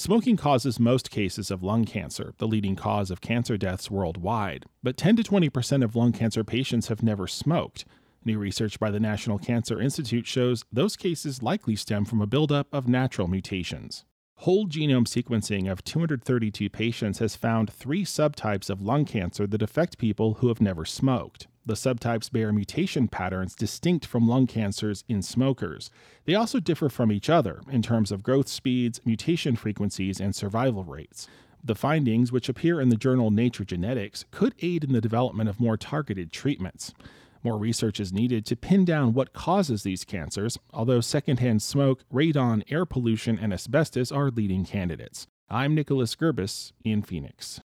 Smoking causes most cases of lung cancer, the leading cause of cancer deaths worldwide, but 10 to 20% of lung cancer patients have never smoked. New research by the National Cancer Institute shows those cases likely stem from a buildup of natural mutations. Whole genome sequencing of 232 patients has found 3 subtypes of lung cancer that affect people who have never smoked. The subtypes bear mutation patterns distinct from lung cancers in smokers. They also differ from each other in terms of growth speeds, mutation frequencies, and survival rates. The findings, which appear in the journal Nature Genetics, could aid in the development of more targeted treatments. More research is needed to pin down what causes these cancers, although secondhand smoke, radon, air pollution, and asbestos are leading candidates. I'm Nicholas Gerbis in Phoenix.